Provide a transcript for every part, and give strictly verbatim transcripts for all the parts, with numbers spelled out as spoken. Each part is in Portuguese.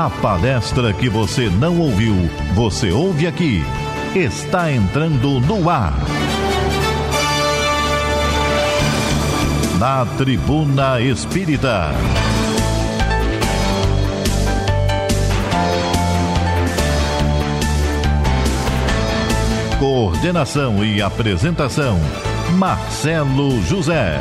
A palestra que você não ouviu, você ouve aqui. Está entrando no ar. Na Tribuna Espírita. Coordenação e apresentação, Marcelo José.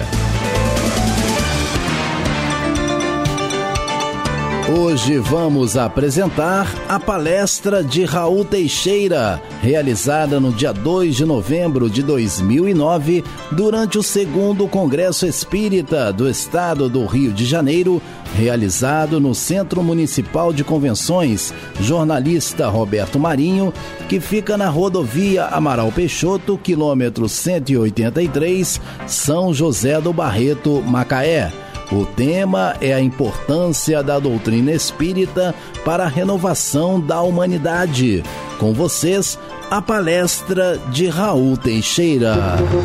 Hoje vamos apresentar a palestra de Raul Teixeira, realizada no dia dois de novembro de dois mil e nove, durante o segundo Congresso Espírita do Estado do Rio de Janeiro, realizado no Centro Municipal de Convenções Jornalista Roberto Marinho, que fica na rodovia Amaral Peixoto, quilômetro cento e oitenta e três, São José do Barreto, Macaé. O tema é a importância da doutrina espírita para a renovação da humanidade. Com vocês, a palestra de Raul Teixeira.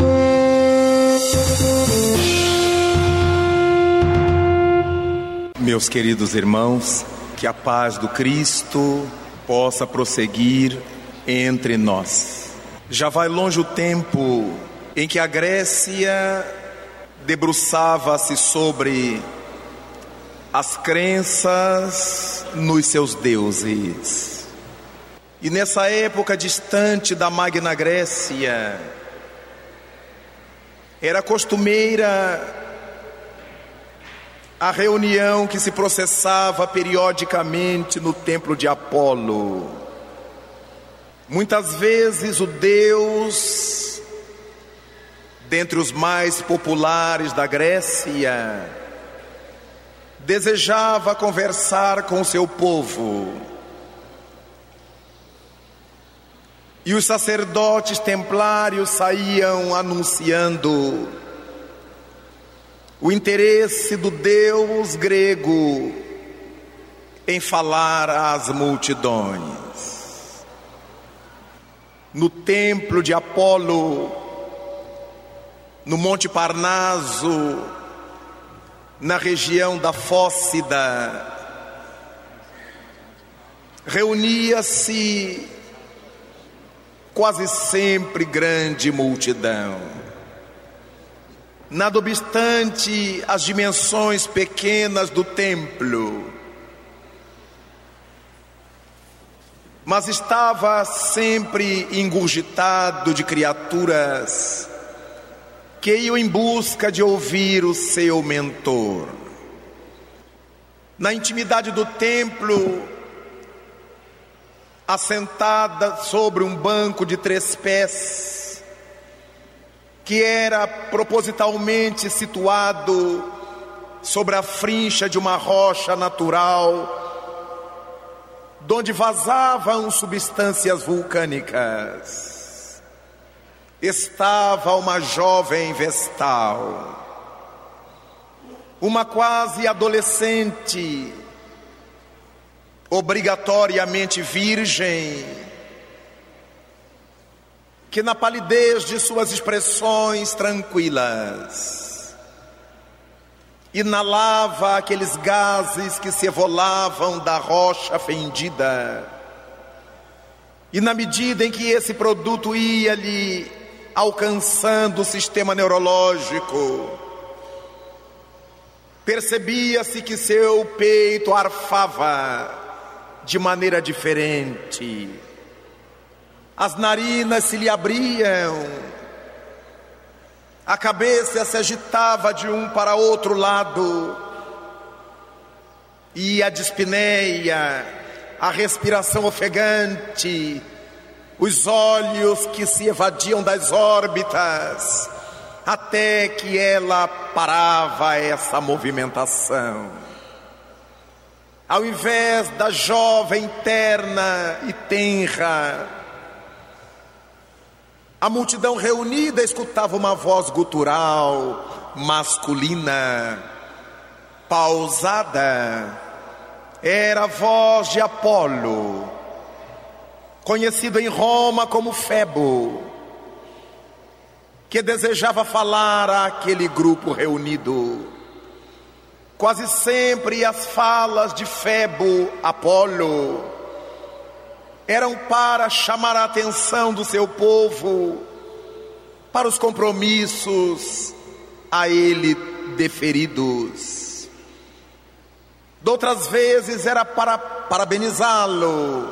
Meus queridos irmãos, que a paz do Cristo possa prosseguir entre nós. Já vai longe o tempo em que a Grécia debruçava-se sobre as crenças nos seus deuses. E nessa época distante da Magna Grécia, era costumeira a reunião que se processava periodicamente no templo de Apolo. Muitas vezes o deus, dentre os mais populares da Grécia, desejava conversar com o seu povo. E os sacerdotes templários saíam anunciando o interesse do Deus grego em falar às multidões. No templo de Apolo, no Monte Parnaso, na região da Fócida, reunia-se quase sempre grande multidão. Nada obstante as dimensões pequenas do templo, mas estava sempre ingurgitado de criaturas que iam em busca de ouvir o seu mentor. Na intimidade do templo, assentada sobre um banco de três pés, que era propositalmente situado sobre a frincha de uma rocha natural, donde vazavam substâncias vulcânicas, estava uma jovem vestal, uma quase adolescente, obrigatoriamente virgem, que na palidez de suas expressões tranquilas inalava aqueles gases que se evolavam da rocha fendida, e na medida em que esse produto ia lhe alcançando o sistema neurológico, percebia-se que seu peito arfava de maneira diferente, as narinas se lhe abriam, a cabeça se agitava de um para outro lado, e a dispneia, a respiração ofegante, os olhos que se evadiam das órbitas, até que ela parava essa movimentação. Ao invés da jovem terna e tenra, a multidão reunida escutava uma voz gutural, masculina, pausada. Era a voz de Apolo, conhecido em Roma como Febo, que desejava falar àquele grupo reunido. Quase sempre as falas de Febo, Apolo, eram para chamar a atenção do seu povo para os compromissos a ele deferidos. Doutras vezes era para parabenizá-lo.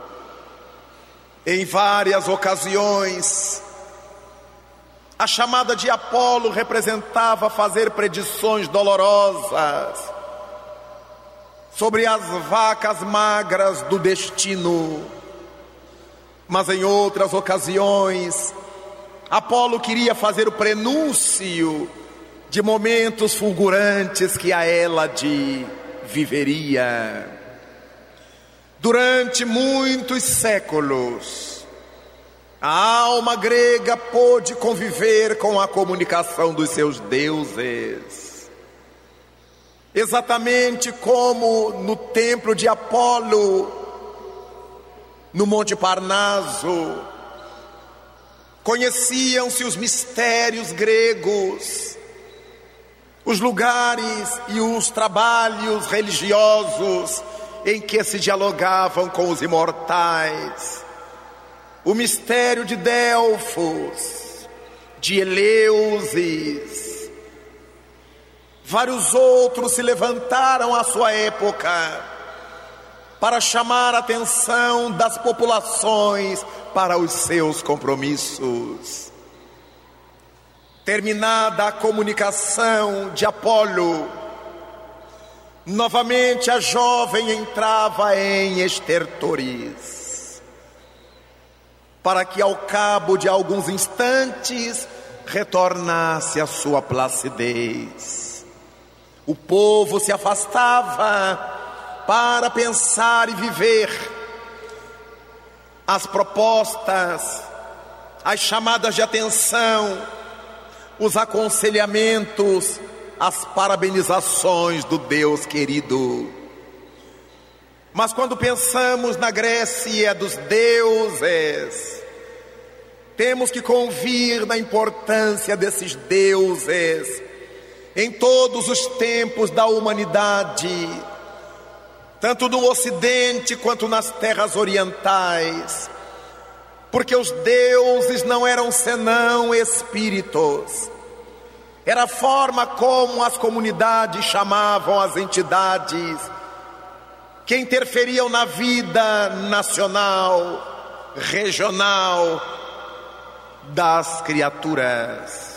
Em várias ocasiões, a chamada de Apolo representava fazer predições dolorosas sobre as vacas magras do destino. Mas em outras ocasiões, Apolo queria fazer o prenúncio de momentos fulgurantes que a Hélade viveria. Durante muitos séculos, a alma grega pôde conviver com a comunicação dos seus deuses. Exatamente como no templo de Apolo, no Monte Parnaso, conheciam-se os mistérios gregos, os lugares e os trabalhos religiosos em que se dialogavam com os imortais. O mistério de Delfos, de Eleusis. Vários outros se levantaram à sua época para chamar a atenção das populações para os seus compromissos. Terminada a comunicação de Apolo, novamente a jovem entrava em estertores, para que ao cabo de alguns instantes retornasse à sua placidez. O povo se afastava para pensar e viver as propostas, as chamadas de atenção, os aconselhamentos, as parabenizações do Deus querido. Mas quando pensamos na Grécia dos deuses, temos que convir na importância desses deuses em todos os tempos da humanidade, tanto no Ocidente quanto nas terras orientais, porque os deuses não eram senão espíritos. Era a forma como as comunidades chamavam as entidades que interferiam na vida nacional, regional das criaturas.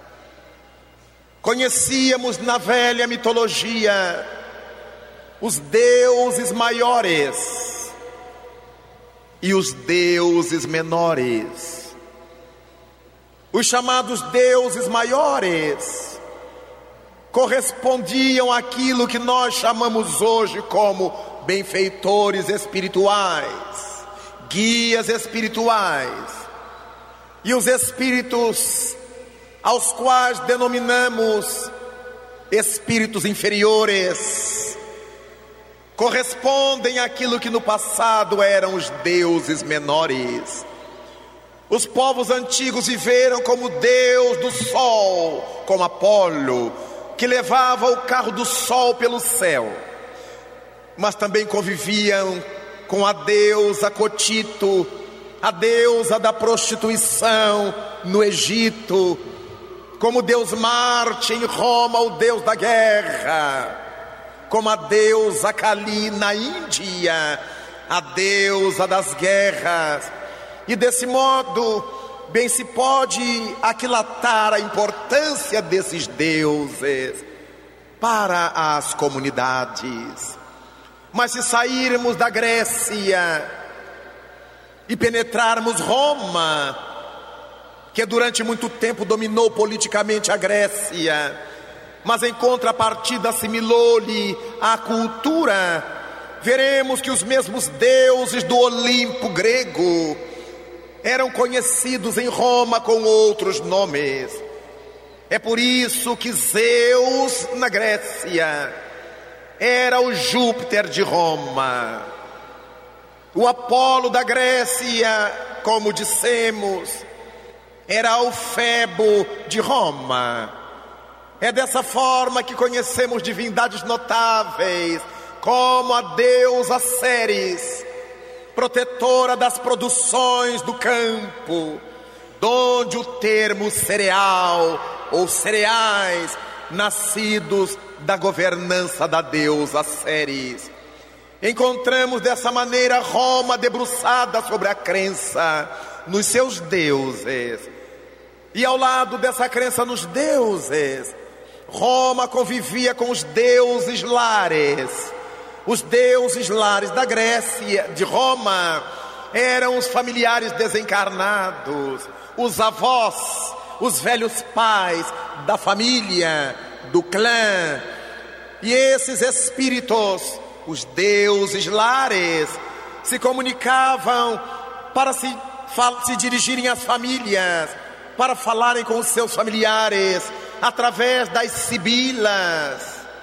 Conhecíamos na velha mitologia os deuses maiores e os deuses menores. Os chamados deuses maiores correspondiam àquilo que nós chamamos hoje como benfeitores espirituais, guias espirituais. E os espíritos aos quais denominamos espíritos inferiores correspondem àquilo que no passado eram os deuses menores. Os povos antigos viveram como Deus do sol, como Apolo, que levava o carro do sol pelo céu. Mas também conviviam com a deusa Cotito, a deusa da prostituição no Egito, como Deus Marte em Roma, o Deus da guerra, como a deusa Kali na Índia, a deusa das guerras. E desse modo, bem se pode aquilatar a importância desses deuses para as comunidades. Mas se sairmos da Grécia e penetrarmos Roma, que durante muito tempo dominou politicamente a Grécia, mas em contrapartida assimilou-lhe a cultura, veremos que os mesmos deuses do Olimpo grego eram conhecidos em Roma com outros nomes. É por isso que Zeus na Grécia era o Júpiter de Roma. O Apolo da Grécia, como dissemos, era o Febo de Roma. É dessa forma que conhecemos divindades notáveis, como a deusa Ceres, protetora das produções do campo, donde o termo cereal ou cereais, nascidos da governança da deusa Ceres. Encontramos dessa maneira Roma debruçada sobre a crença nos seus deuses. E ao lado dessa crença nos deuses, Roma convivia com os deuses lares. Os deuses lares da Grécia, de Roma, eram os familiares desencarnados, os avós, os velhos pais da família, do clã. E esses espíritos, os deuses lares, se comunicavam para se, se dirigirem às famílias, para falarem com os seus familiares, através das sibilas,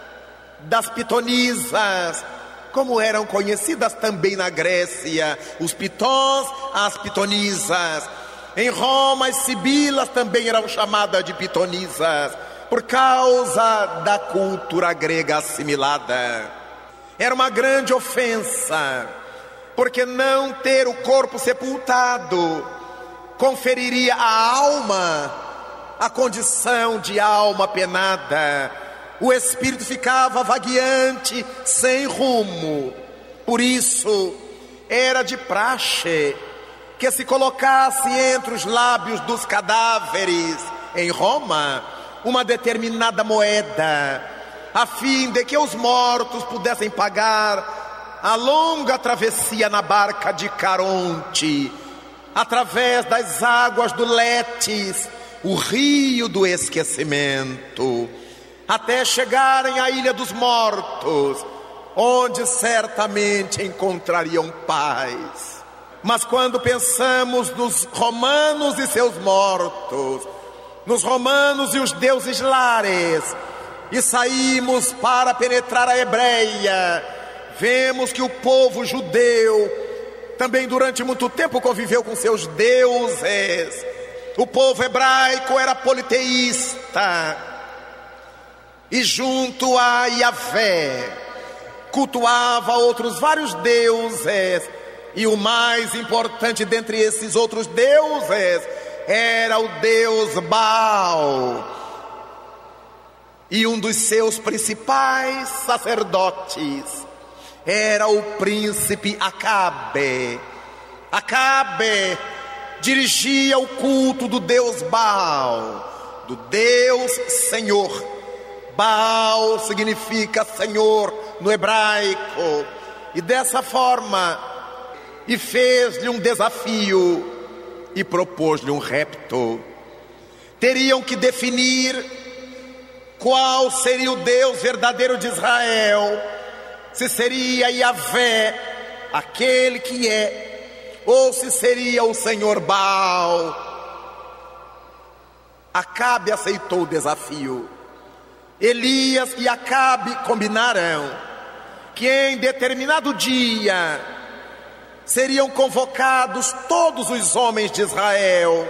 das pitonisas, como eram conhecidas também na Grécia, os pitons, as pitonisas. Em Roma, as sibilas também eram chamadas de pitonisas, por causa da cultura grega assimilada. Era uma grande ofensa, porque não ter o corpo sepultado conferiria à alma a condição de alma penada. O espírito ficava vagueante, sem rumo. Por isso, era de praxe que se colocasse entre os lábios dos cadáveres, em Roma, uma determinada moeda, a fim de que os mortos pudessem pagar a longa travessia na barca de Caronte, através das águas do Letes, o rio do esquecimento, até chegarem à Ilha dos Mortos, onde certamente encontrariam paz. Mas quando pensamos nos romanos e seus mortos, nos romanos e os deuses lares, e saímos para penetrar a Hebreia, vemos que o povo judeu também durante muito tempo conviveu com seus deuses. O povo hebraico era politeísta, e junto a Yahvé cultuava outros vários deuses, e o mais importante dentre esses outros deuses era o deus Baal. E um dos seus principais sacerdotes era o príncipe Acabe. Acabe dirigia o culto do deus Baal, do Deus Senhor. Baal significa Senhor no hebraico. E dessa forma, e fez-lhe um desafio e propôs-lhe um repto. Teriam que definir qual seria o Deus verdadeiro de Israel, se seria Yahvé, aquele que é, ou se seria o Senhor Baal. Acabe aceitou o desafio. Elias e Acabe combinaram que em determinado dia seriam convocados todos os homens de Israel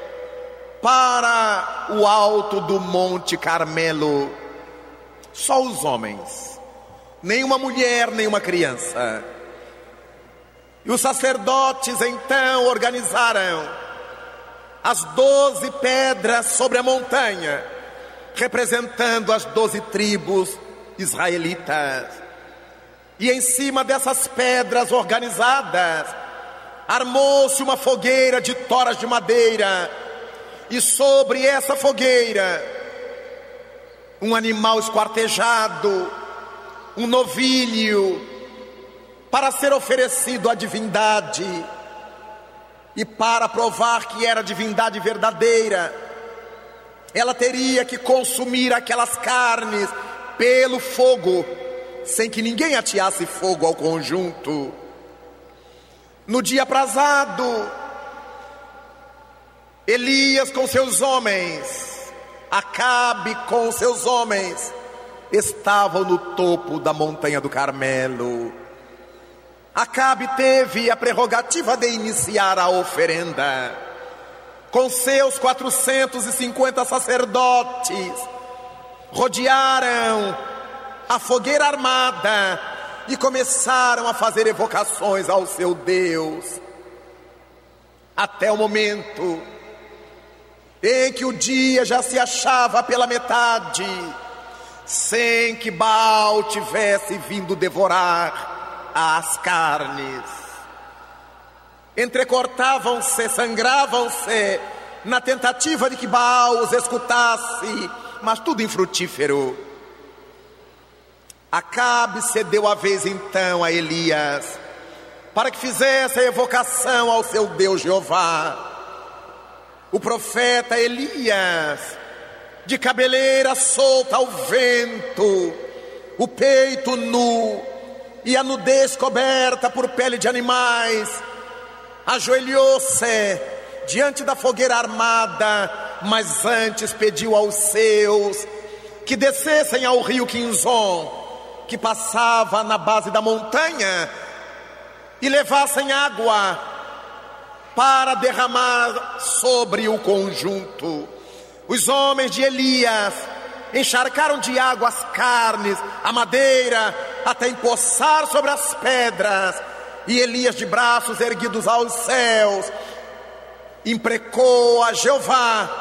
para o alto do Monte Carmelo. Só os homens, nenhuma mulher, nenhuma criança. E os sacerdotes então organizaram as doze pedras sobre a montanha, representando as doze tribos israelitas. E em cima dessas pedras organizadas, armou-se uma fogueira de toras de madeira, e sobre essa fogueira, um animal esquartejado, um novilho, para ser oferecido à divindade. E para provar que era divindade verdadeira, ela teria que consumir aquelas carnes pelo fogo, sem que ninguém ateasse fogo ao conjunto. No dia aprazado, Elias com seus homens, Acabe com seus homens, estavam no topo da montanha do Carmelo. Acabe teve a prerrogativa de iniciar a oferenda com seus quatrocentos e cinquenta sacerdotes, rodearam a fogueira armada e começaram a fazer evocações ao seu Deus, até o momento em que o dia já se achava pela metade, sem que Baal tivesse vindo devorar as carnes. Entrecortavam-se, sangravam-se, na tentativa de que Baal os escutasse, mas tudo infrutífero. Acabe cedeu a vez então a Elias, para que fizesse a evocação ao seu Deus Jeová. O profeta Elias, de cabeleira solta ao vento, o peito nu e a nudez coberta por pele de animais, ajoelhou-se diante da fogueira armada, mas antes pediu aos seus que descessem ao rio Quinzon, que passava na base da montanha, e levassem água para derramar sobre o conjunto. Os homens de Elias encharcaram de água as carnes, a madeira, até empoçar sobre as pedras. E Elias, de braços erguidos aos céus, imprecou a Jeová,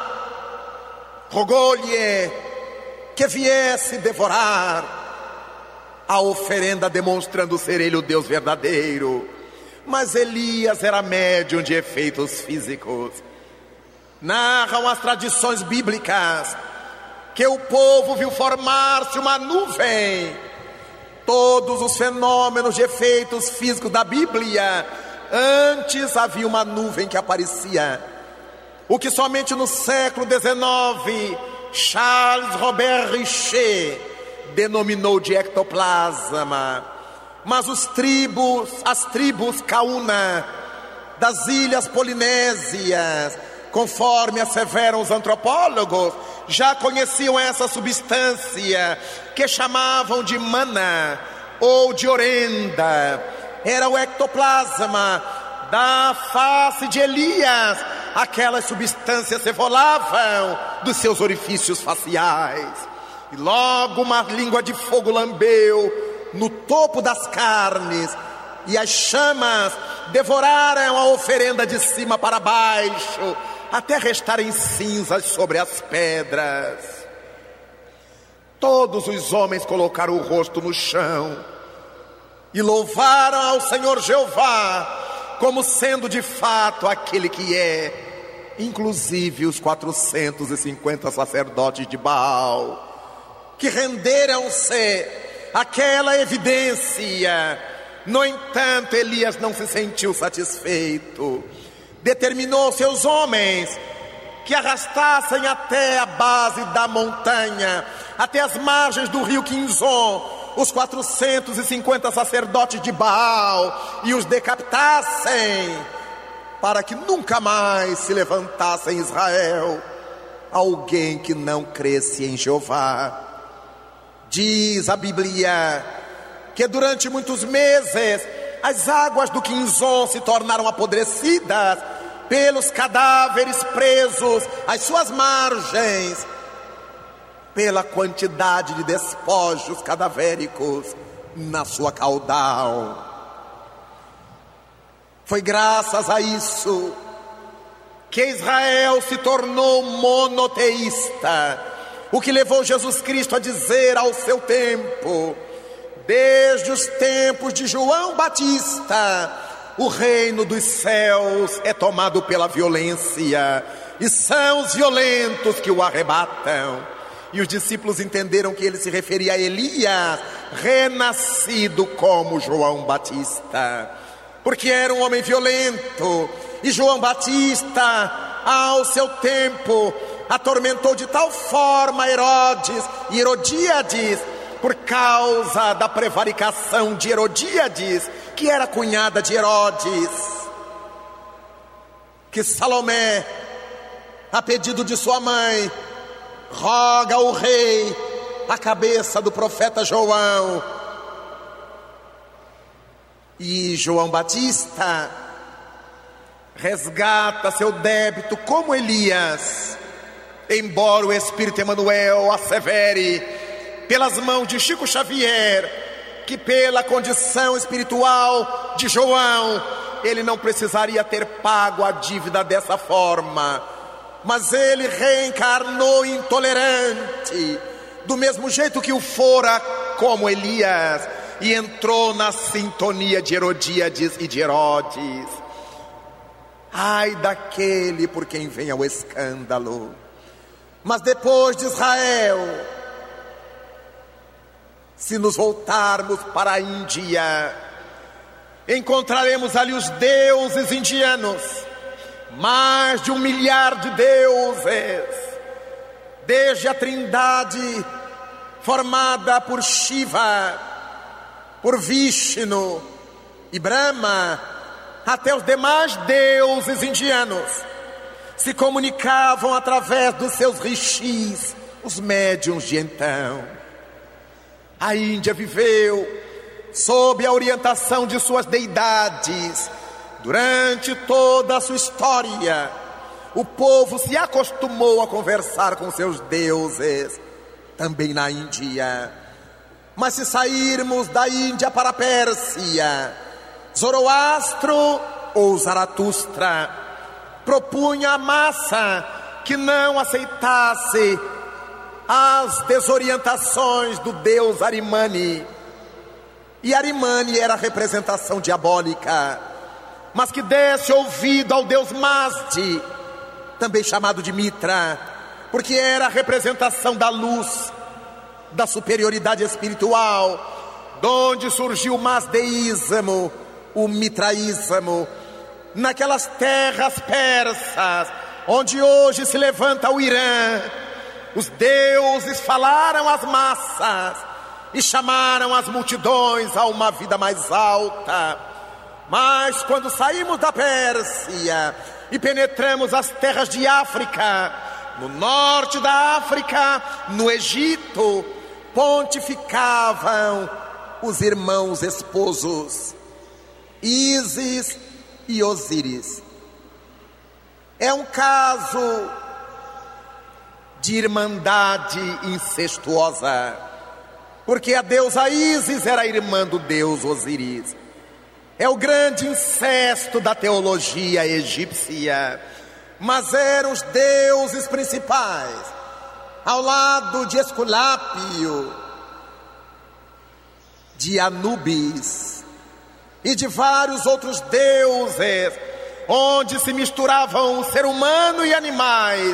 rogou-lhe que viesse devorar a oferenda, demonstrando ser ele o Deus verdadeiro. Mas Elias era médium de efeitos físicos. Narram as tradições bíblicas que o povo viu formar-se uma nuvem. Todos os fenômenos de efeitos físicos da Bíblia, antes havia uma nuvem que aparecia. O que somente no século dezenove Charles Robert Richer denominou de ectoplasma. Mas os tribos, as tribos Kauna das ilhas polinésias, conforme asseveram os antropólogos, já conheciam essa substância que chamavam de mana ou de orenda. Era o ectoplasma da face de Elias. Aquelas substâncias evolavam dos seus orifícios faciais. E logo uma língua de fogo lambeu no topo das carnes, e as chamas devoraram a oferenda de cima para baixo, até restarem cinzas sobre as pedras. Todos os homens colocaram o rosto no chão e louvaram ao Senhor Jeová como sendo de fato aquele que é, inclusive os quatrocentos e cinquenta sacerdotes de Baal, que renderam-se àquela evidência. No entanto, Elias não se sentiu satisfeito. Determinou seus homens que arrastassem até a base da montanha, até as margens do rio Quinzon, os quatrocentos e cinquenta sacerdotes de Baal, e os decapitassem, para que nunca mais se levantasse em Israel alguém que não cresce em Jeová. Diz a Bíblia que durante muitos meses as águas do Quinzon se tornaram apodrecidas pelos cadáveres presos às suas margens, pela quantidade de despojos cadavéricos na sua caudal. Foi graças a isso que Israel se tornou monoteísta, o que levou Jesus Cristo a dizer ao seu tempo: desde os tempos de João Batista, o reino dos céus é tomado pela violência, e são os violentos que o arrebatam. E os discípulos entenderam que ele se referia a Elias, renascido como João Batista, porque era um homem violento. E João Batista, ao seu tempo, atormentou de tal forma Herodes e Herodíades, por causa da prevaricação de Herodíades, que era cunhada de Herodes, que Salomé, a pedido de sua mãe, roga ao rei a cabeça do profeta João. E João embora o Espírito Emmanuel assevere, pelas mãos de Chico Xavier, que pela condição espiritual de João, ele não precisaria ter pago a dívida dessa forma, mas ele reencarnou intolerante, do mesmo jeito que o fora como Elias, e entrou na sintonia de Herodíades e de Herodes. Ai daquele por quem venha o escândalo. Mas depois de Israel, se nos voltarmos para a Índia, encontraremos ali os deuses indianos, mais de um milhar de deuses, desde a trindade formada por Shiva, por Vishnu e Brahma, até os demais deuses indianos se comunicavam através dos seus rishis, os médiuns de então. A Índia viveu sob a orientação de suas deidades durante toda a sua história. O povo se acostumou a conversar com seus deuses, também na Índia. Mas se sairmos da Índia para a Pérsia, Zoroastro ou Zaratustra propunha a massa que não aceitasse as desorientações do deus Arimane. E Arimane era a representação diabólica, mas que desse ouvido ao deus Mazde, também chamado de Mitra, porque era a representação da luz, da superioridade espiritual, de onde surgiu o mazdeísmo, o mitraísmo, naquelas terras persas, onde hoje se levanta o Irã. Os deuses falaram às massas e chamaram as multidões a uma vida mais alta. Mas quando saímos da Pérsia e penetramos as terras de África, no norte da África, no Egito, pontificavam os irmãos esposos, Ísis e Osíris. É um caso de irmandade incestuosa, porque a deusa Ísis era irmã do deus Osíris. É o grande incesto da teologia egípcia, mas eram os deuses principais, ao lado de Esculápio, de Anubis e de vários outros deuses, onde se misturavam o ser humano e animais.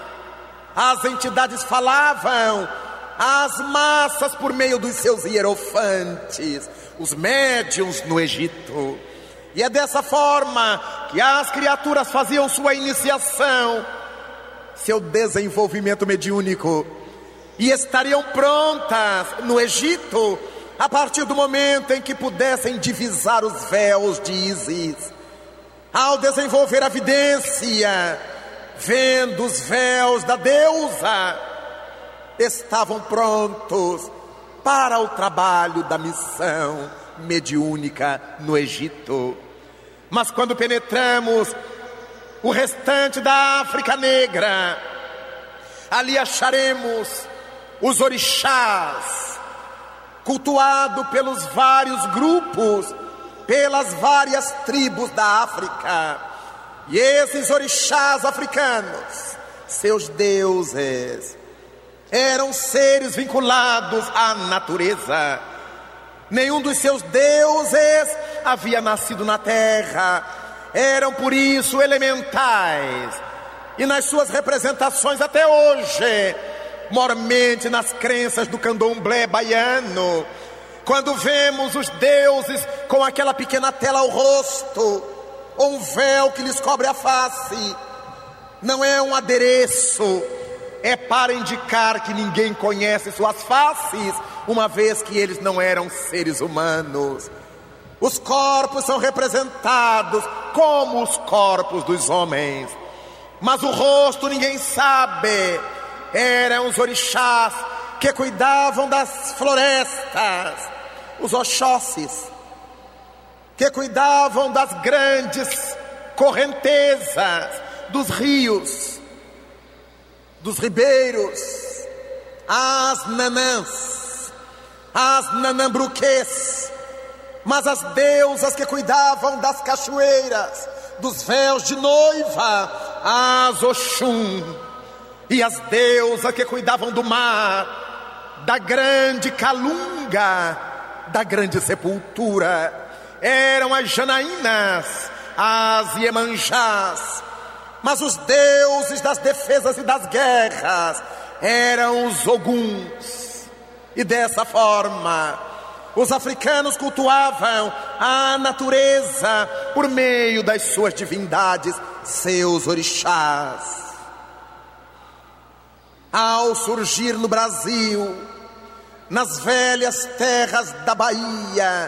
As entidades falavam às massas por meio dos seus hierofantes, os médiuns no Egito. E é dessa forma que as criaturas faziam sua iniciação, seu desenvolvimento mediúnico, e estariam prontas no Egito a partir do momento em que pudessem divisar os véus de Ísis. Ao desenvolver a vidência, vendo os véus da deusa, estavam prontos para o trabalho da missão mediúnica no Egito. Mas quando penetramos o restante da África Negra, ali acharemos os orixás, cultuado pelos vários grupos, pelas várias tribos da África. E esses orixás africanos, seus deuses, eram seres vinculados à natureza. Nenhum dos seus deuses havia nascido na terra, eram por isso elementais. E nas suas representações até hoje, mormente nas crenças do candomblé baiano, quando vemos os deuses com aquela pequena tela ao rosto, ou um véu que lhes cobre a face, não é um adereço, é para indicar que ninguém conhece suas faces, uma vez que eles não eram seres humanos. Os corpos são representados como os corpos dos homens, mas o rosto ninguém sabe. Eram os orixás que cuidavam das florestas, os oxóssis, que cuidavam das grandes correntezas, dos rios, dos ribeiros, as nanãs, as nanambruquês, mas as deusas que cuidavam das cachoeiras, dos véus de noiva, as Oxum, e as deusas que cuidavam do mar, da grande calunga, da grande sepultura, eram as Janaínas, as Iemanjás, mas os deuses das defesas e das guerras eram os Oguns. E dessa forma, os africanos cultuavam a natureza por meio das suas divindades, seus orixás. Ao surgir no Brasil, nas velhas terras da Bahia,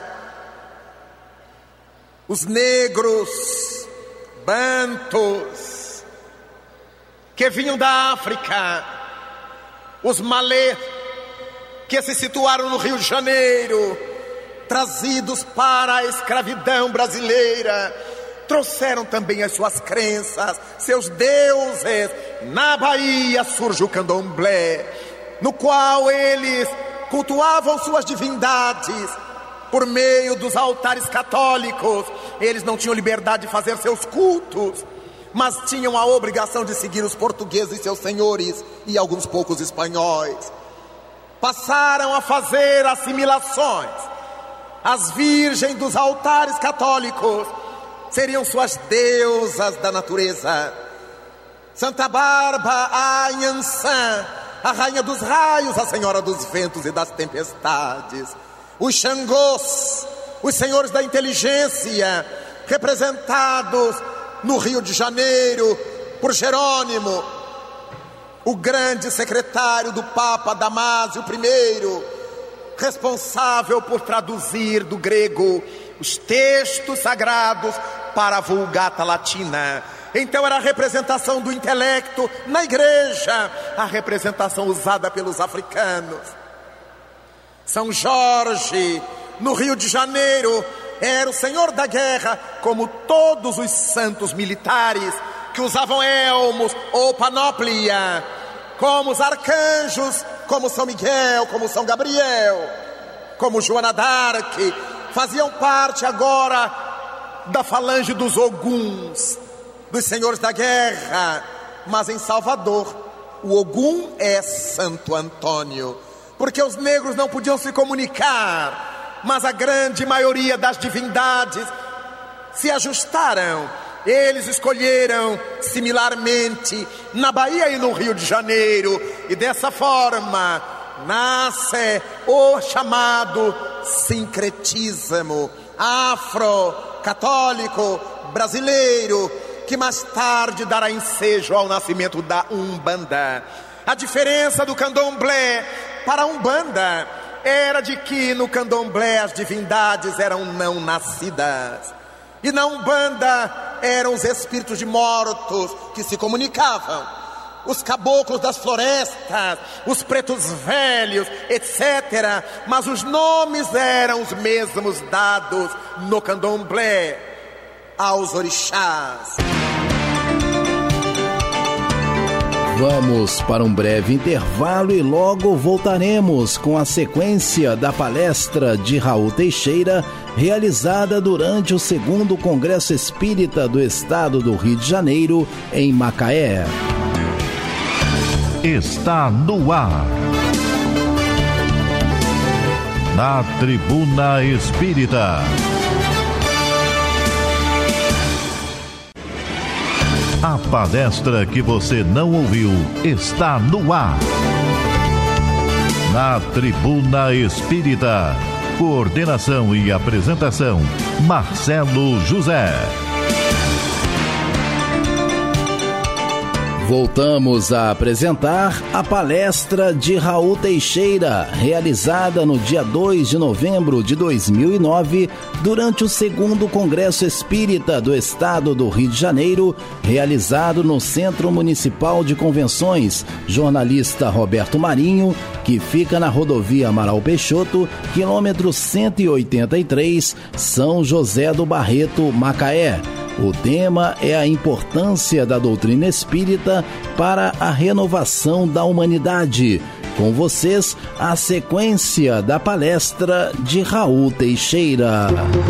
os negros, bantos, que vinham da África, os malês, que se situaram no Rio de Janeiro, trazidos para a escravidão brasileira, trouxeram também as suas crenças, seus deuses. Na Bahia surge o candomblé, no qual eles cultuavam suas divindades por meio dos altares católicos. Eles não tinham liberdade de fazer seus cultos, mas tinham a obrigação de seguir os portugueses, seus senhores, e alguns poucos espanhóis. Passaram a fazer assimilações. As virgens dos altares católicos seriam suas deusas da natureza. Santa Bárbara, a Anhançã, a rainha dos raios, a senhora dos ventos e das tempestades. Os Xangôs, os senhores da inteligência, representados no Rio de Janeiro por Jerônimo, o grande secretário do Papa Damásio I, responsável por traduzir do grego os textos sagrados para a Vulgata Latina. Então era a representação do intelecto na igreja, a representação usada pelos africanos. São Jorge, no Rio de Janeiro, era o senhor da guerra, como todos os santos militares que usavam elmos ou panóplia, como os arcanjos, como São Miguel, como São Gabriel, como Joana d'Arc, faziam parte agora da falange dos Oguns, dos senhores da guerra. Mas em Salvador, o Ogum é Santo Antônio, porque os negros não podiam se comunicar, mas a grande maioria das divindades se ajustaram. Eles escolheram similarmente na Bahia e no Rio de Janeiro, e dessa forma nasce o chamado sincretismo afro-católico brasileiro, que mais tarde dará ensejo ao nascimento da Umbanda. A diferença do candomblé para a Umbanda era de que no candomblé as divindades eram não nascidas, e na Umbanda eram os espíritos de mortos que se comunicavam, os caboclos das florestas, os pretos velhos, etcétera. Mas os nomes eram os mesmos dados no candomblé aos orixás. Vamos para um breve intervalo e logo voltaremos com a sequência da palestra de Raul Teixeira, realizada durante o segundo Congresso Espírita do Estado do Rio de Janeiro, em Macaé. Está no ar. Na Tribuna Espírita. A palestra que você não ouviu está no ar. Na Tribuna Espírita. Coordenação e apresentação, Marcelo José. Voltamos a apresentar a palestra de Raul Teixeira, realizada no dia dois de novembro de dois mil e nove, durante o segundo Congresso Espírita do Estado do Rio de Janeiro, realizado no Centro Municipal de Convenções Jornalista Roberto Marinho, que fica na rodovia Amaral Peixoto, quilômetro cento e oitenta e três, São José do Barreto, Macaé. O tema é a importância da doutrina espírita para a renovação da humanidade. Com vocês, a sequência da palestra de Raul Teixeira.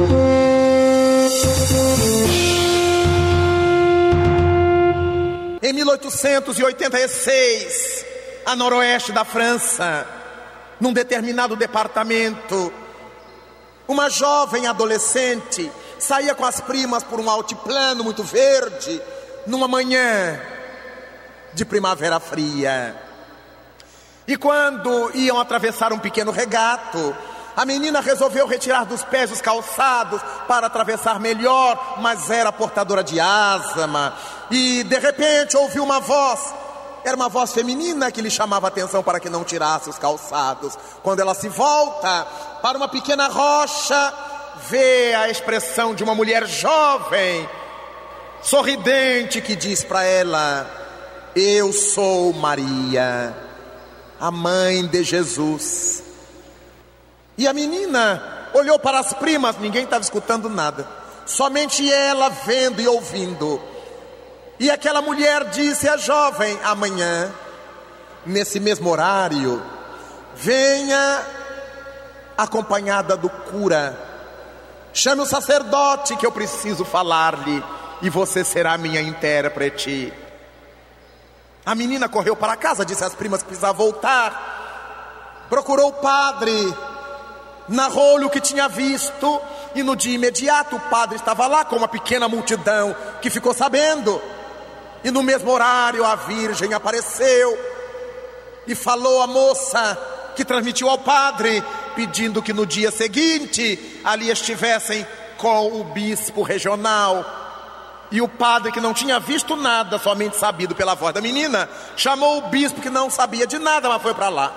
Em mil oitocentos e oitenta e seis, a noroeste da França, num determinado departamento, uma jovem adolescente saía com as primas por um altiplano muito verde, numa manhã de primavera fria. E quando iam atravessar um pequeno regato, a menina resolveu retirar dos pés os calçados para atravessar melhor, mas era portadora de asma. E de repente ouviu uma voz, era uma voz feminina que lhe chamava a atenção para que não tirasse os calçados. Quando ela se volta para uma pequena rocha, vê a expressão de uma mulher jovem, sorridente, que diz para ela: eu sou Maria, a mãe de Jesus. E a menina olhou para as primas, ninguém estava escutando nada, somente ela vendo e ouvindo. E aquela mulher disse à jovem: amanhã, nesse mesmo horário, venha acompanhada do cura, chame o sacerdote que eu preciso falar-lhe, e você será minha intérprete. A menina correu para casa, disse às primas que precisava voltar, procurou o padre, narrou-lhe o que tinha visto, e no dia imediato o padre estava lá com uma pequena multidão que ficou sabendo. E no mesmo horário a virgem apareceu e falou à moça, que transmitiu ao padre, pedindo que no dia seguinte ali estivessem com o bispo regional. E o padre, que não tinha visto nada, somente sabido pela voz da menina, chamou o bispo, que não sabia de nada, mas foi para lá.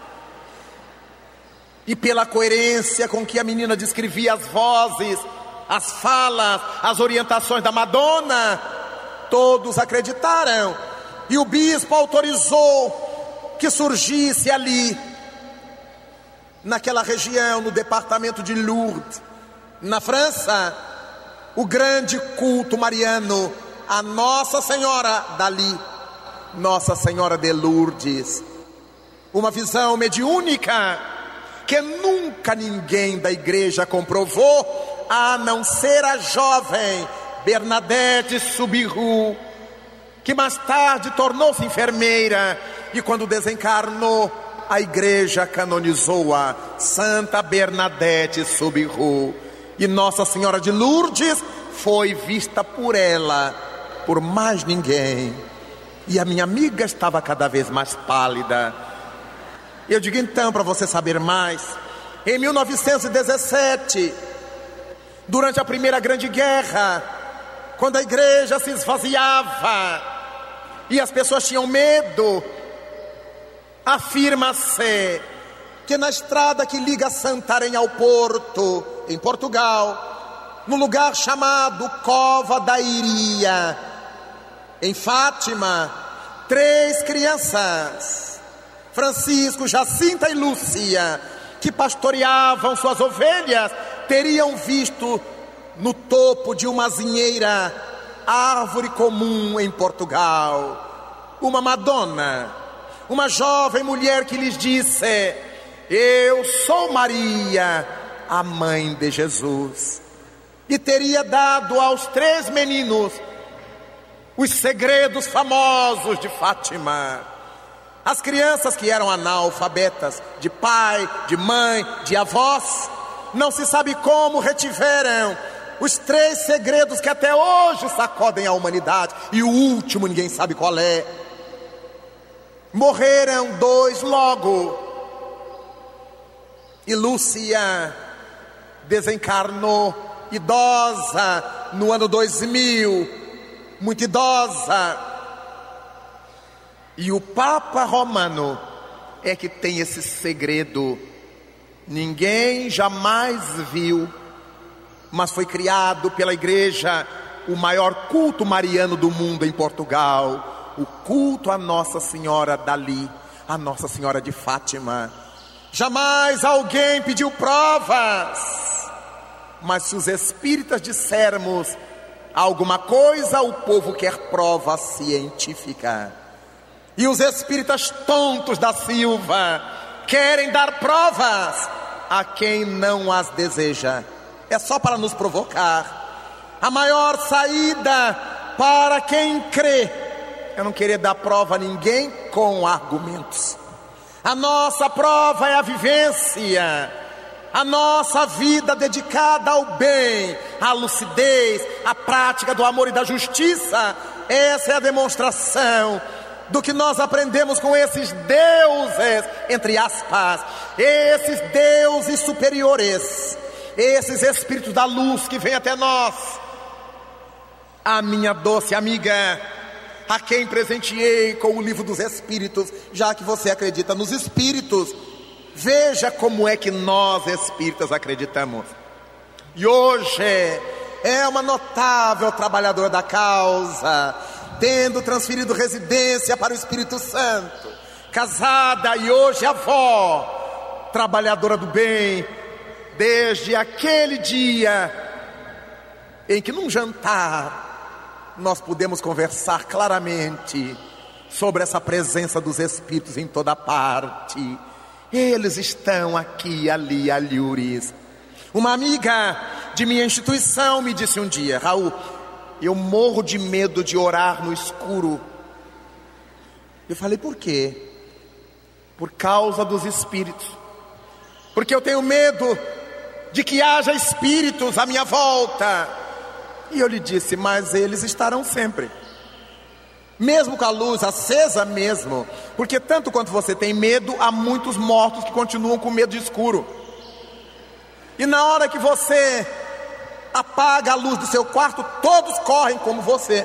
E pela coerência com que a menina descrevia as vozes, as falas, as orientações da Madonna, todos acreditaram. E o bispo autorizou que surgisse ali, naquela região, no departamento de Lourdes, na França, o grande culto mariano a Nossa Senhora dali, Nossa Senhora de Lourdes. Uma visão mediúnica que nunca ninguém da igreja comprovou, a não ser a jovem Bernadette Soubirous, que mais tarde tornou-se enfermeira, e quando desencarnou, a igreja canonizou-a, Santa Bernadette Soubirous. E Nossa Senhora de Lourdes foi vista por ela, por mais ninguém. E a minha amiga estava cada vez mais pálida. Eu digo então, para você saber mais, em mil novecentos e dezessete, durante a Primeira Grande Guerra, quando a igreja se esvaziava e as pessoas tinham medo, afirma-se que na estrada que liga Santarém ao Porto, em Portugal, no lugar chamado Cova da Iria, em Fátima, três crianças, Francisco, Jacinta e Lúcia, que pastoreavam suas ovelhas, teriam visto no topo de uma azinheira, árvore comum em Portugal, uma Madonna, uma jovem mulher que lhes disse: eu sou Maria, a mãe de Jesus. E teria dado aos três meninos os segredos famosos de Fátima. As crianças, que eram analfabetas, de pai, de mãe, de avós, não se sabe como retiveram os três segredos que até hoje sacodem a humanidade, e o último ninguém sabe qual é. Morreram dois logo, e Lúcia desencarnou idosa no ano dois mil, muito idosa. E o Papa Romano é que tem esse segredo. Ninguém jamais viu, mas foi criado pela igreja o maior culto mariano do mundo em Portugal, o culto a Nossa Senhora dali, a Nossa Senhora de Fátima. Jamais alguém pediu provas, mas se os espíritas dissermos alguma coisa, o povo quer prova científica. E os espíritas tontos da Silva querem dar provas a quem não as deseja. É só para nos provocar. A maior saída para quem crê é não querer dar prova a ninguém com argumentos. A nossa prova é a vivência, a nossa vida dedicada ao bem, à lucidez, à prática do amor e da justiça. Essa é a demonstração do que nós aprendemos com esses deuses, entre aspas, esses deuses superiores, esses espíritos da luz que vêm até nós. A minha doce amiga, a quem presenteei com o livro dos espíritos, já que você acredita nos espíritos, veja como é que nós espíritas acreditamos. E hoje é uma notável trabalhadora da causa, tendo transferido residência para o Espírito Santo, casada e hoje avó, trabalhadora do bem, desde aquele dia em que num jantar nós pudemos conversar claramente sobre essa presença dos Espíritos em toda parte. Eles estão aqui, ali, alhures. Uma amiga de minha instituição me disse um dia: Raul, eu morro de medo de orar no escuro. Eu falei: por quê? Por causa dos espíritos. Porque eu tenho medo de que haja espíritos à minha volta. E eu lhe disse: mas eles estarão sempre, mesmo com a luz acesa mesmo. Porque tanto quanto você tem medo, há muitos mortos que continuam com medo de escuro. E na hora que você apaga a luz do seu quarto, todos correm como você.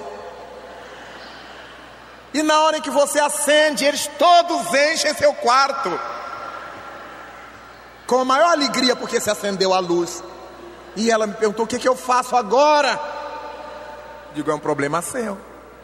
E na hora em que você acende, eles todos enchem seu quarto com a maior alegria, porque se acendeu a luz. E ela me perguntou: o que, que eu faço agora? Digo: é um problema seu.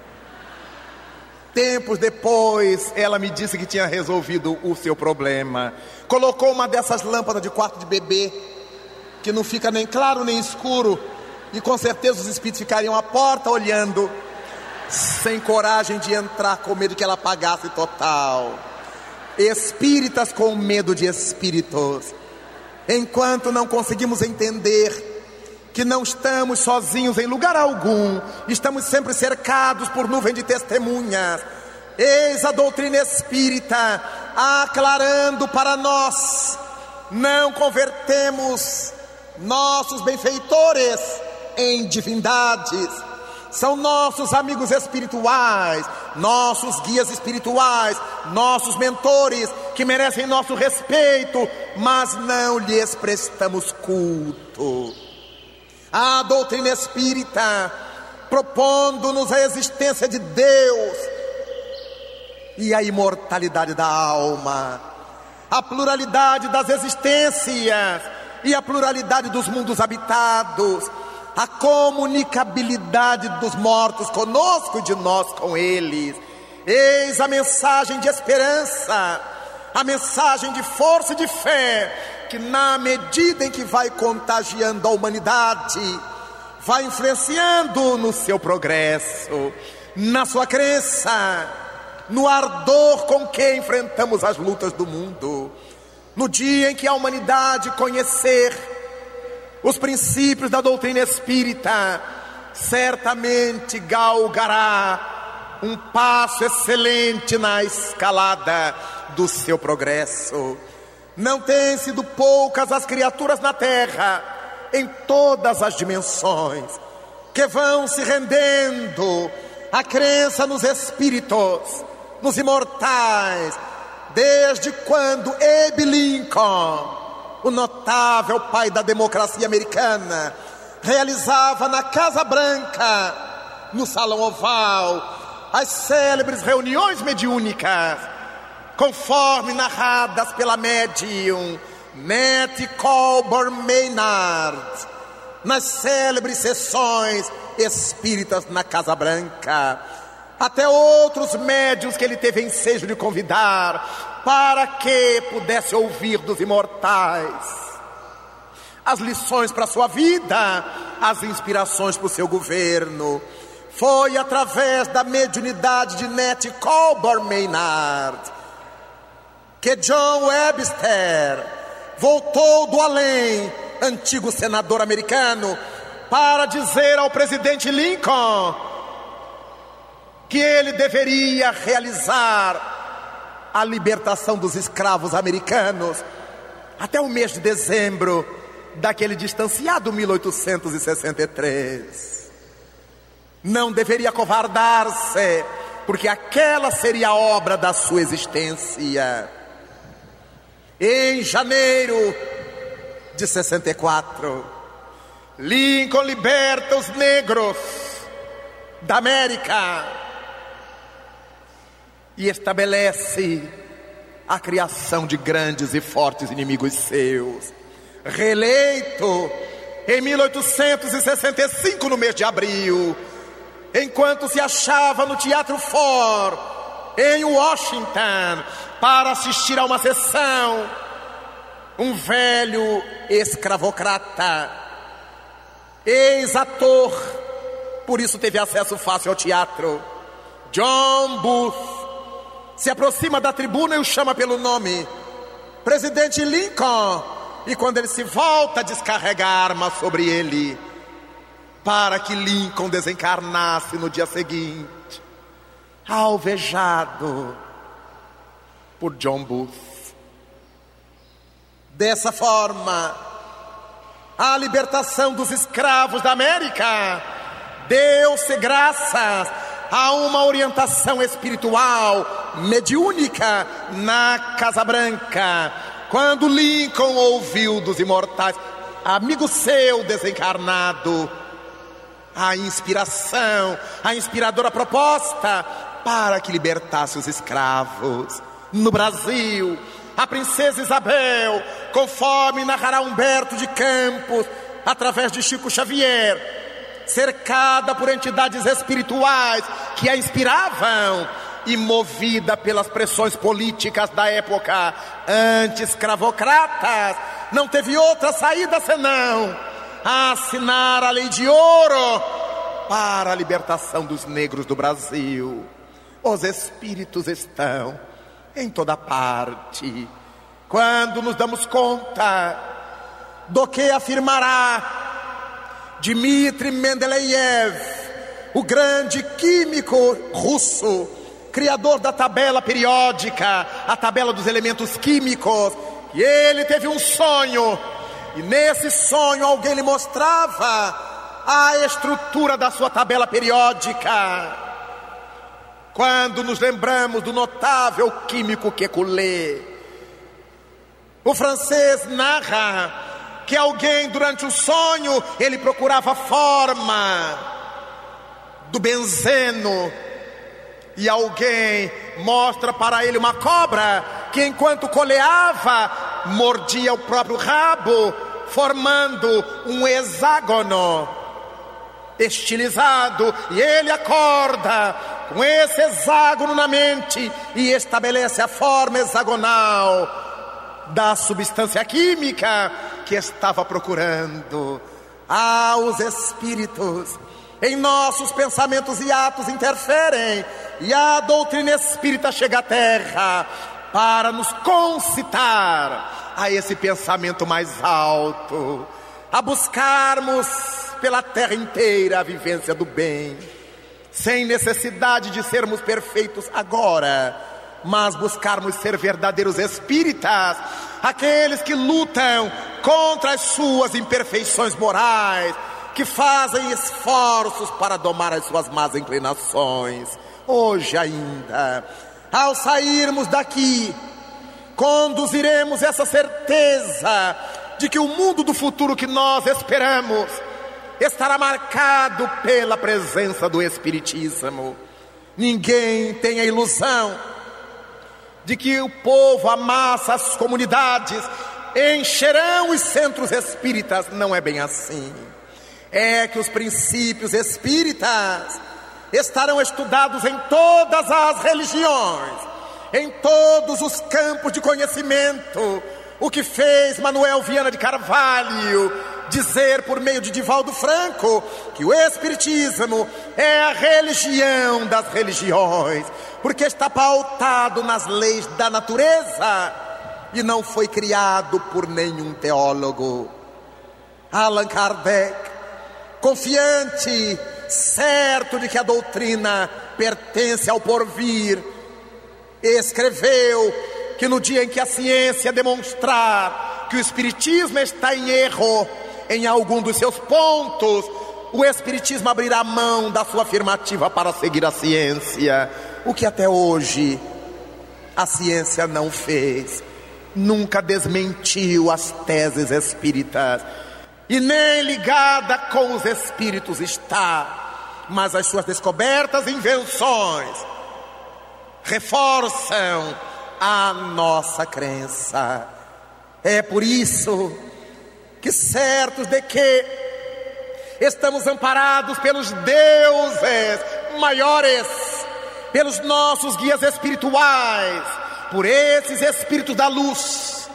Tempos depois, ela me disse que tinha resolvido o seu problema. Colocou uma dessas lâmpadas de quarto de bebê, que não fica nem claro nem escuro, e com certeza os espíritos ficariam à porta olhando, sem coragem de entrar, com medo que ela apagasse total. Espíritas com medo de espíritos. Enquanto não conseguimos entender que não estamos sozinhos em lugar algum, estamos sempre cercados por nuvem de testemunhas. Eis a doutrina espírita aclarando para nós: não convertemos nossos benfeitores em divindades. São nossos amigos espirituais, nossos guias espirituais, nossos mentores, que merecem nosso respeito, mas não lhes prestamos culto. A doutrina espírita, propondo-nos a existência de Deus e a imortalidade da alma, a pluralidade das existências e a pluralidade dos mundos habitados, a comunicabilidade dos mortos conosco e de nós com eles. Eis a mensagem de esperança, a mensagem de força e de fé, que na medida em que vai contagiando a humanidade, vai influenciando no seu progresso, na sua crença, no ardor com que enfrentamos as lutas do mundo. No dia em que a humanidade conhecer os princípios da doutrina espírita, certamente galgará um passo excelente na escalada do seu progresso. Não têm sido poucas as criaturas na terra, em todas as dimensões, que vão se rendendo à crença nos espíritos, nos imortais, desde quando Abe Lincoln, o notável pai da democracia americana, realizava na Casa Branca, no Salão Oval, as célebres reuniões mediúnicas, conforme narradas pela médium Nettie Colburn Maynard, nas célebres sessões espíritas na Casa Branca. Até outros médiuns que ele teve ensejo de convidar para que pudesse ouvir dos imortais. as lições para a sua vida, as inspirações para o seu governo. Foi através da mediunidade de Nat Colborne Maynard que John Webster voltou do além, antigo senador americano, para dizer ao presidente Lincoln que ele deveria realizar a libertação dos escravos americanos até o mês de dezembro daquele distanciado mil oitocentos e sessenta e três. Não deveria acovardar-se, porque aquela seria a obra da sua existência. Em janeiro de sessenta e quatro, Lincoln liberta os negros da América e estabelece a criação de grandes e fortes inimigos seus. Reeleito em mil oitocentos e sessenta e cinco, no mês de abril, enquanto se achava no Teatro Ford, em Washington, para assistir a uma sessão, um velho escravocrata, ex-ator, por isso teve acesso fácil ao teatro, John Booth, se aproxima da tribuna e o chama pelo nome: Presidente Lincoln. E quando ele se volta, descarrega a arma sobre ele, para que Lincoln desencarnasse no dia seguinte, alvejado por John Booth. Dessa forma, a libertação dos escravos da América deu-se graças a uma orientação espiritual mediúnica na Casa Branca. Quando Lincoln ouviu dos imortais, amigo seu desencarnado, a inspiração, a inspiradora proposta para que libertasse os escravos. No Brasil, a princesa Isabel, conforme narrará Humberto de Campos, através de Chico Xavier, cercada por entidades espirituais que a inspiravam e movida pelas pressões políticas da época anti-escravocratas, não teve outra saída senão assinar a Lei de Ouro para a libertação dos negros do Brasil. Os espíritos estão em toda parte. Quando nos damos conta do que afirmará Dmitri Mendeleev, o grande químico russo, criador da tabela periódica, a tabela dos elementos químicos, e ele teve um sonho, e nesse sonho alguém lhe mostrava a estrutura da sua tabela periódica. Quando nos lembramos do notável químico Kekulé, o francês narra que alguém durante o sonho, ele procurava a forma do benzeno, e alguém mostra para ele uma cobra que, enquanto coleava, mordia o próprio rabo, formando um hexágono estilizado. E ele acorda com esse hexágono na mente e estabelece a forma hexagonal da substância química que estava procurando. Ah, os espíritos em nossos pensamentos e atos interferem, e a doutrina espírita chega à Terra para nos concitar a esse pensamento mais alto, a buscarmos pela terra inteira a vivência do bem, sem necessidade de sermos perfeitos agora, mas buscarmos ser verdadeiros espíritas, aqueles que lutam contra as suas imperfeições morais, que fazem esforços para domar as suas más inclinações. Hoje ainda, ao sairmos daqui, conduziremos essa certeza de que o mundo do futuro que nós esperamos estará marcado pela presença do Espiritismo. Ninguém tem a ilusão de que o povo, a massa, as comunidades encherão os centros espíritas. Não é bem assim. É que os princípios espíritas estarão estudados em todas as religiões, em todos os campos de conhecimento, O que fez Manuel Viana de Carvalho dizer por meio de Divaldo Franco que o Espiritismo é a religião das religiões, porque está pautado nas leis da natureza e não foi criado por nenhum teólogo. Allan Kardec, confiante, certo de que a doutrina pertence ao porvir, escreveu que no dia em que a ciência demonstrar que o Espiritismo está em erro em algum dos seus pontos, o Espiritismo abrirá mão da sua afirmativa para seguir a ciência, o que até hoje a ciência não fez. Nunca desmentiu as teses espíritas e nem ligada com os espíritos está, mas as suas descobertas e invenções reforçam a nossa crença. É por isso que, certos de que estamos amparados pelos deuses maiores, pelos nossos guias espirituais, por esses espíritos da luz,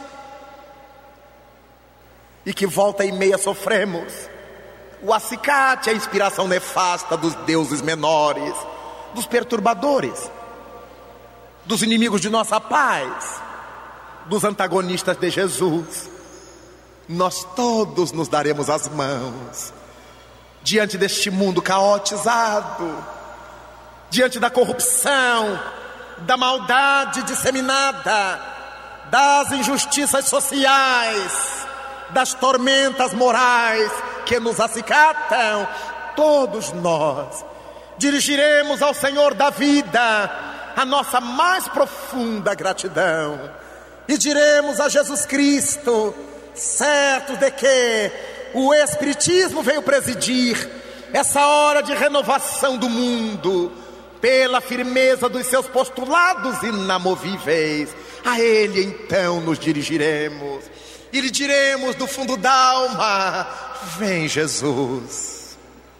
e que volta e meia sofremos o acicate, a inspiração nefasta dos deuses menores, dos perturbadores, dos inimigos de nossa paz, dos antagonistas de Jesus. Nós todos nos daremos as mãos diante deste mundo caotizado, diante da corrupção, da maldade disseminada, das injustiças sociais, das tormentas morais que nos acicatam. Todos nós dirigiremos ao Senhor da vida a nossa mais profunda gratidão e diremos a Jesus Cristo, certos de que o Espiritismo veio presidir essa hora de renovação do mundo pela firmeza dos seus postulados inamovíveis. A Ele então nos dirigiremos e lhe diremos do fundo da alma: vem, Jesus.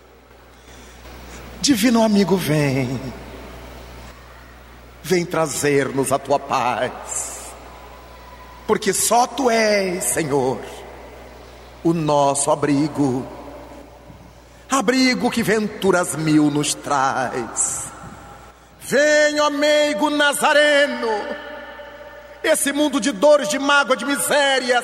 Divino amigo, vem. Vem trazer-nos a tua paz, porque só tu és, Senhor, o nosso abrigo, abrigo que venturas mil nos traz. Vem, ó meigo Nazareno, esse mundo de dores, de mágoa, de misérias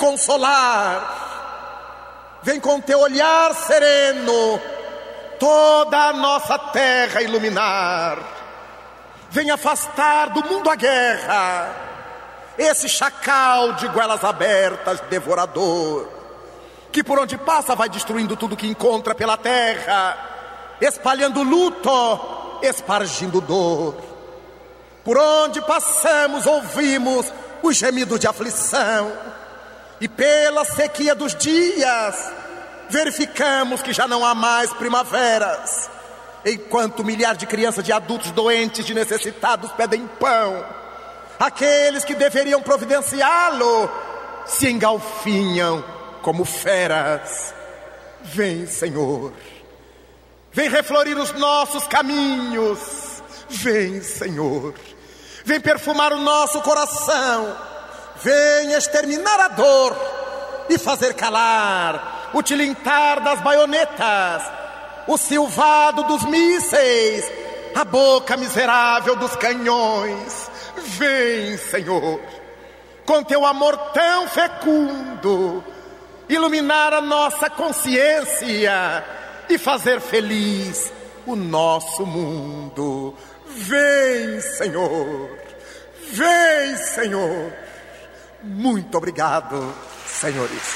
consolar. Vem com teu olhar sereno toda a nossa terra iluminar. Vem afastar do mundo a guerra, esse chacal de goelas abertas devorador, que por onde passa vai destruindo tudo que encontra pela terra, espalhando luto, espargindo dor. Por onde passamos ouvimos os gemidos de aflição, e pela sequia dos dias verificamos que já não há mais primaveras, enquanto milhares de crianças, de adultos doentes, de necessitados pedem pão. Aqueles que deveriam providenciá-lo se engalfinham como feras. Vem, Senhor. Vem reflorir os nossos caminhos. Vem, Senhor. Vem perfumar o nosso coração. Vem exterminar a dor e fazer calar o tilintar das baionetas, o silvado dos mísseis, a boca miserável dos canhões. Vem, Senhor, com teu amor tão fecundo, iluminar a nossa consciência e fazer feliz o nosso mundo. Vem, Senhor, vem, Senhor. Muito obrigado, senhores.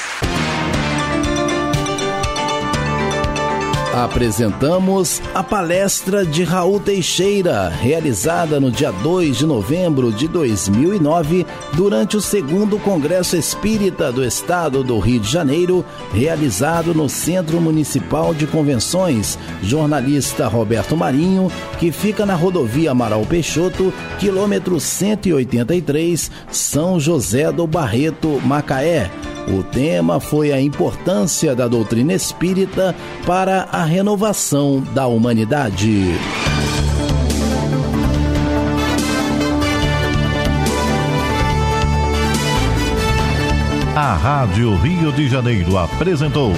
Apresentamos a palestra de Raul Teixeira, realizada no dia dois de novembro de dois mil e nove, durante o segundo Congresso Espírita do Estado do Rio de Janeiro, realizado no Centro Municipal de Convenções Jornalista Roberto Marinho, que fica na rodovia Amaral Peixoto, quilômetro cento e oitenta e três, São José do Barreto, Macaé. O tema foi a importância da doutrina espírita para a renovação da humanidade. A Rádio Rio de Janeiro apresentou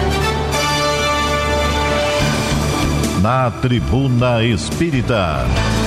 Na Tribuna Espírita